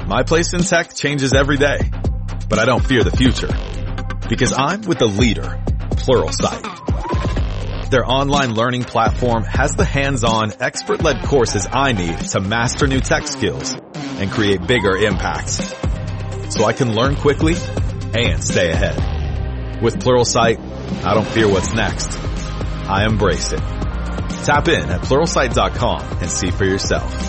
My place in tech changes every day, but I don't fear the future because I'm with the leader, Pluralsight. Their online learning platform has the hands-on, expert-led courses I need to master new tech skills and create bigger impacts so I can learn quickly and stay ahead. With Pluralsight, I don't fear what's next. I embrace it. Tap in at Pluralsight.com and see for yourself.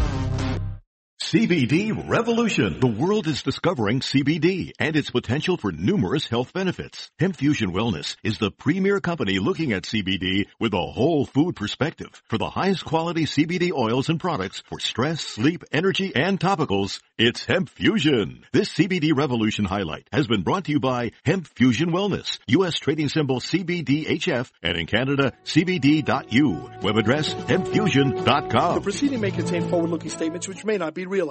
CBD Revolution. The world is discovering CBD and its potential for numerous health benefits. Hemp Fusion Wellness is the premier company looking at CBD with a whole food perspective. For the highest quality CBD oils and products for stress, sleep, energy, and topicals, it's Hemp Fusion. This CBD Revolution highlight has been brought to you by Hemp Fusion Wellness, U.S. trading symbol CBDHF, and in Canada, CBD.U. Web address, hempfusion.com. The proceeding may contain forward-looking statements which may not be realized.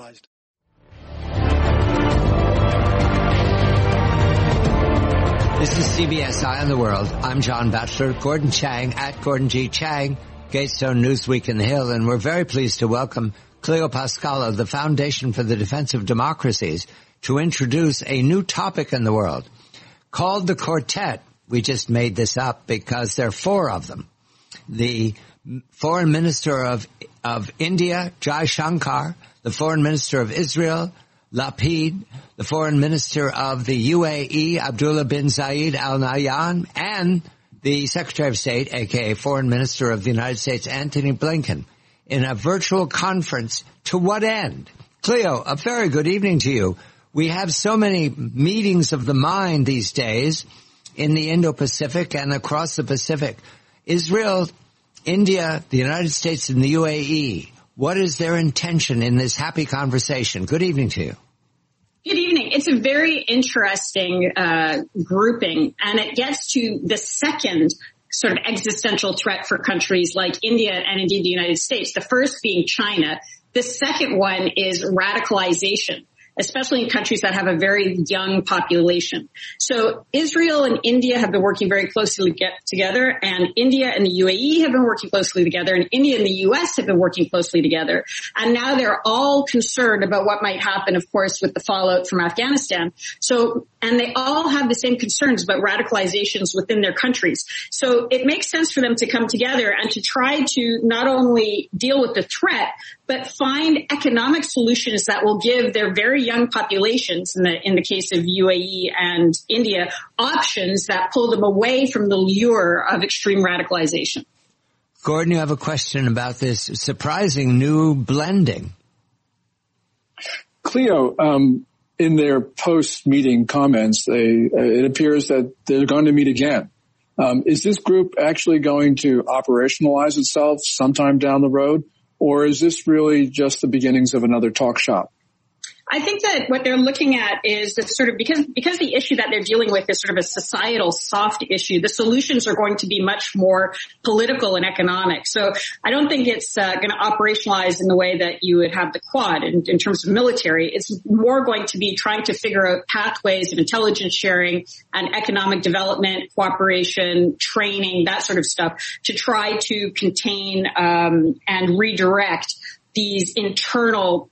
This is CBS Eye on the World. I'm John Batchelor, Gordon Chang at Gordon G. Chang, Gatestone Newsweek in the Hill, and we're very pleased to welcome Cleo Pascala, the Foundation for the Defense of Democracies, to introduce a new topic in the world called the Quartet. We just made this up because there are four of them. The Foreign Minister of India, Jai Shankar, the Foreign Minister of Israel, Lapid, the Foreign Minister of the UAE, Abdullah bin Zayed Al Nahyan, and the Secretary of State, aka Foreign Minister of the United States, Antony Blinken, in a virtual conference. To what end? Cleo, a very good evening to you. We have so many meetings of the mind these days in the Indo-Pacific and across the Pacific. Israel, India, the United States, and the UAE. What is their intention in this happy conversation? Good evening to you. Good evening. It's a very interesting grouping, and it gets to the second sort of existential threat for countries like India and indeed the United States. The first being China. The second one is radicalization, especially in countries that have a very young population. So Israel and India have been working very closely together, and India and the UAE have been working closely together, and India and the US have been working closely together. And now they're all concerned about what might happen, of course, with the fallout from Afghanistan. So, and they all have the same concerns about radicalizations within their countries. So it makes sense for them to come together and to try to not only deal with the threat, but find economic solutions that will give their very young populations, in the case of UAE and India, options that pull them away from the lure of extreme radicalization. Gordon, you have a question about this surprising new blending. Cleo, in their post-meeting comments, it appears that they're going to meet again. Is this group actually going to operationalize itself sometime down the road? Or is this really just the beginnings of another talk shop? I think that what they're looking at is this sort of, because the issue that they're dealing with is sort of a societal soft issue, the solutions are going to be much more political and economic. So I don't think it's going to operationalize in the way that you would have the Quad in terms of military. It's more going to be trying to figure out pathways of intelligence sharing and economic development, cooperation, training, that sort of stuff to try to contain and redirect these internal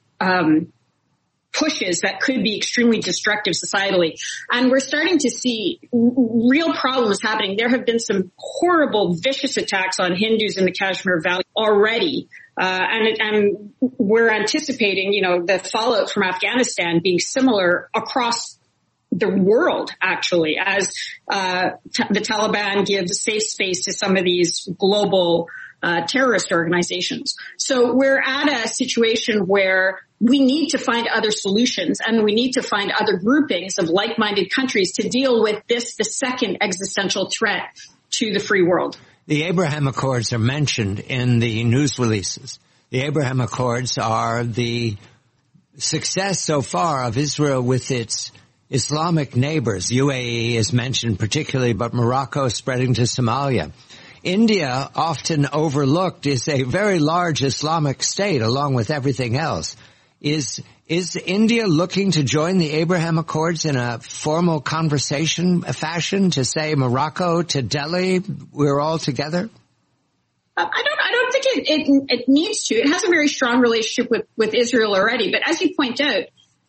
pushes that could be extremely destructive societally. And we're starting to see real problems happening. There have been some horrible, vicious attacks on Hindus in the Kashmir Valley already. And we're anticipating, the fallout from Afghanistan being similar across the world, actually, as the Taliban gives safe space to some of these global terrorist organizations. So we're at a situation where we need to find other solutions, and we need to find other groupings of like-minded countries to deal with the second existential threat to the free world. The Abraham Accords are mentioned in the news releases. The Abraham Accords are the success so far of Israel with its Islamic neighbors. UAE is mentioned particularly, but Morocco spreading to Somalia. India, often overlooked, is a very large Islamic state along with everything else. Is India looking to join the Abraham Accords in a formal conversation fashion to say Morocco to Delhi, we're all together? I don't think it needs to. It has a very strong relationship with Israel already. But as you point out,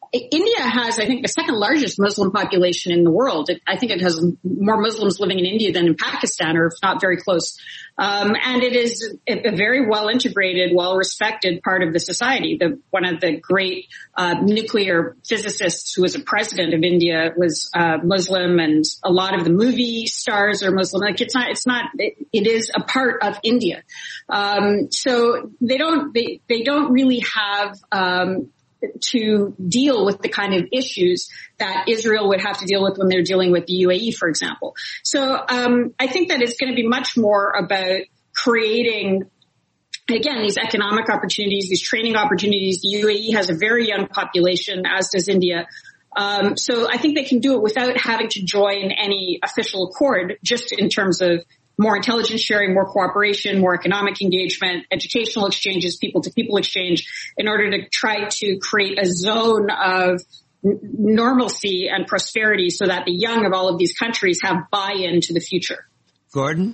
India has, I think, the second largest Muslim population in the world. I think it has more Muslims living in India than in Pakistan, or if not very close. And it is a very well integrated, well respected part of the society. One of the great nuclear physicists who was a president of India was Muslim, and a lot of the movie stars are Muslim. Like it is a part of India. So they don't really have to deal with the kind of issues that Israel would have to deal with when they're dealing with the UAE, for example. So I think that it's going to be much more about creating, again, these economic opportunities, these training opportunities. The UAE has a very young population, as does India. So I think they can do it without having to join any official accord, just in terms of more intelligence sharing, more cooperation, more economic engagement, educational exchanges, people-to-people exchange, in order to try to create a zone of normalcy and prosperity so that the young of all of these countries have buy-in to the future. Gordon?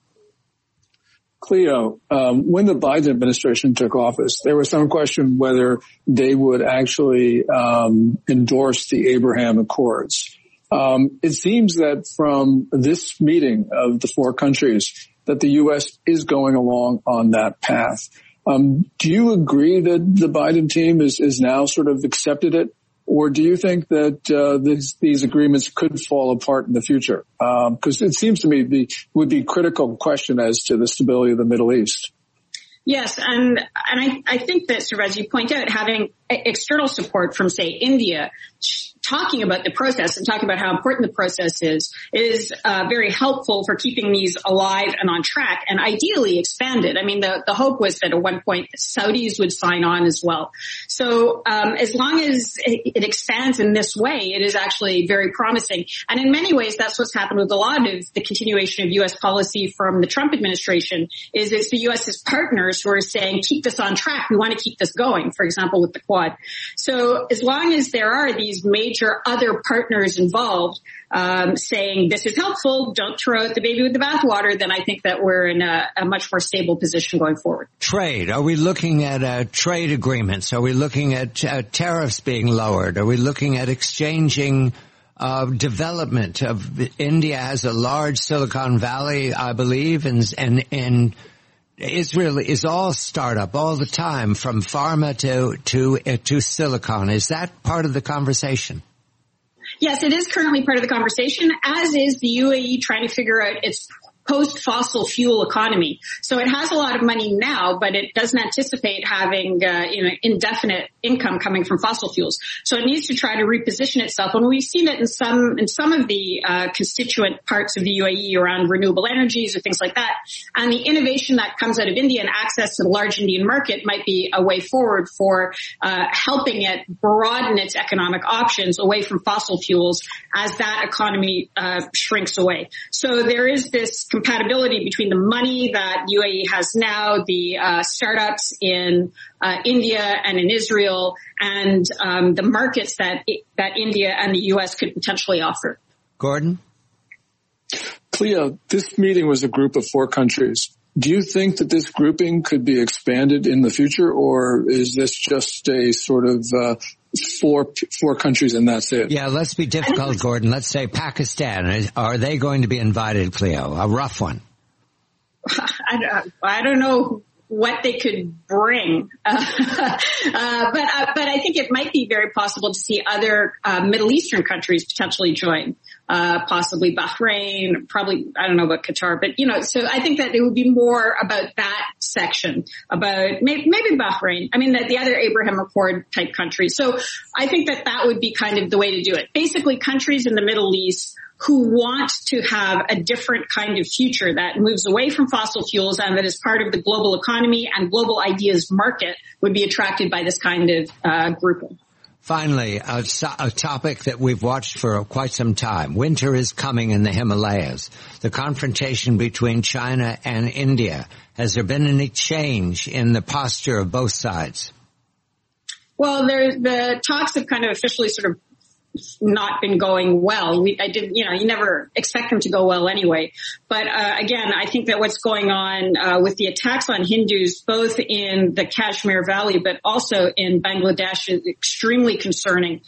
Cleo, when the Biden administration took office, there was some question whether they would actually endorse the Abraham Accords. It seems that from this meeting of the four countries that the U.S. is going along on that path. Do you agree that the Biden team is now sort of accepted it? Or do you think that these agreements could fall apart in the future? Because it seems to me would be a critical question as to the stability of the Middle East. Yes, and I think that, sort of, as you point out, having external support from, say, India, talking about the process and talking about how important the process is very helpful for keeping these alive and on track, and ideally expanded. I mean, the hope was that at one point the Saudis would sign on as well. So as long as it expands in this way, it is actually very promising. And in many ways, that's what's happened with a lot of the continuation of U.S. policy from the Trump administration, is it's the U.S.'s partners who are saying, keep this on track. We want to keep this going, for example, with the Quad. So as long as there are these major other partners involved saying this is helpful, don't throw out the baby with the bathwater, then I think that we're in a much more stable position going forward. Trade. Are we looking at trade agreements? Are we looking at tariffs being lowered? Are we looking at exchanging development? India has a large Silicon Valley, I believe, and Israel is all startup all the time, from pharma to silicon. Is that part of the conversation? Yes, it is currently part of the conversation, as is the UAE trying to figure out its post-fossil fuel economy. So it has a lot of money now, but it doesn't anticipate having, indefinite income coming from fossil fuels. So it needs to try to reposition itself. And we've seen it in some of the constituent parts of the UAE around renewable energies or things like that. And the innovation that comes out of India and access to the large Indian market might be a way forward for helping it broaden its economic options away from fossil fuels as that economy shrinks away. So there is this compatibility between the money that UAE has now, the startups in India and in Israel, and the markets that India and the U.S. could potentially offer. Gordon? Cleo, this meeting was a group of four countries. Do you think that this grouping could be expanded in the future, or is this just a sort of four countries and that's it? Yeah, let's be difficult, Gordon. Let's say Pakistan. Are they going to be invited, Cleo? A rough one. I don't know what they could bring. But I think it might be very possible to see other Middle Eastern countries potentially join. Possibly Bahrain, probably, I don't know about Qatar, but, so I think that it would be more about that section, about maybe Bahrain. I mean, the other Abraham Accord type countries. So I think that would be kind of the way to do it. Basically, countries in the Middle East who want to have a different kind of future that moves away from fossil fuels and that is part of the global economy and global ideas market would be attracted by this kind of grouping. Finally, a topic that we've watched for quite some time. Winter is coming in the Himalayas. The confrontation between China and India. Has there been any change in the posture of both sides? Well, the talks have kind of officially sort of not been going well. You never expect them to go well anyway. But again, I think that what's going on with the attacks on Hindus, both in the Kashmir Valley, but also in Bangladesh, is extremely concerning.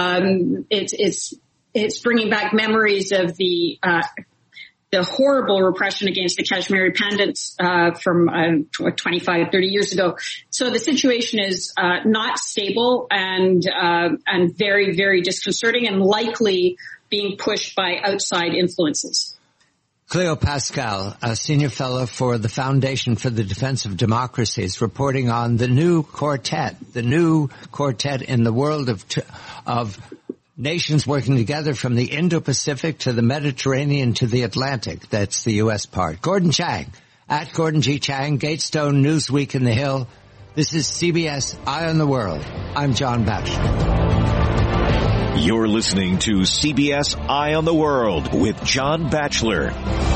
It's bringing back memories of the horrible repression against the Kashmiri Pandits from 25, 30 years ago. So the situation is not stable and very, very disconcerting and likely being pushed by outside influences. Cleo Pascal, a senior fellow for the Foundation for the Defense of Democracy, is reporting on the new quartet in the world of nations working together from the Indo-Pacific to the Mediterranean to the Atlantic. That's the U.S. part. Gordon Chang, at Gordon G. Chang, Gatestone, Newsweek in the Hill. This is CBS Eye on the World. I'm John Batchelor. You're listening to CBS Eye on the World with John Batchelor.